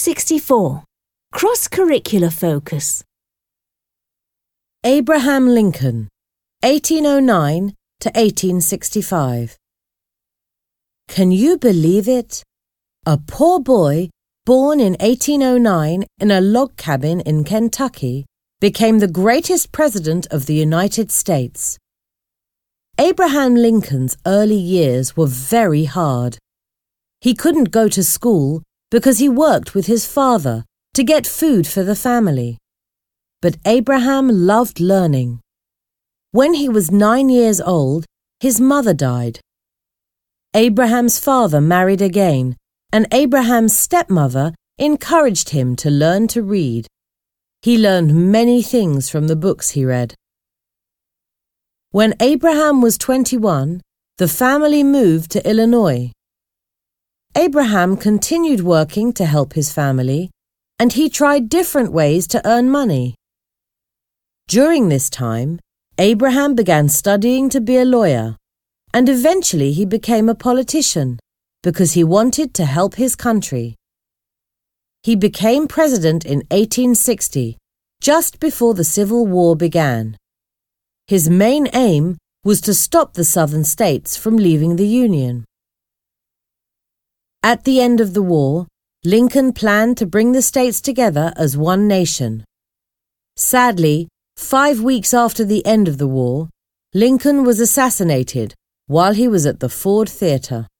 64. Cross-curricular focus. Abraham Lincoln, 1809 to 1865. Can you believe it? A poor boy born in 1809 in a log cabin in Kentucky became the greatest president of the United States. Abraham Lincoln's early years were very hard. He couldn't go to school because he worked with his father to get food for the family. But Abraham loved learning. When he was 9 years old, his mother died. Abraham's father married again, and Abraham's stepmother encouraged him to learn to read. He learned many things from the books he read. When Abraham was 21, the family moved to Illinois. Abraham continued working to help his family, and he tried different ways to earn money. During this time, Abraham began studying to be a lawyer, and eventually he became a politician because he wanted to help his country. He became president in 1860, just before the Civil War began. His main aim was to stop the Southern states from leaving the Union. At the end of the war, Lincoln planned to bring the states together as one nation. Sadly, 5 weeks after the end of the war, Lincoln was assassinated while he was at the Ford Theatre.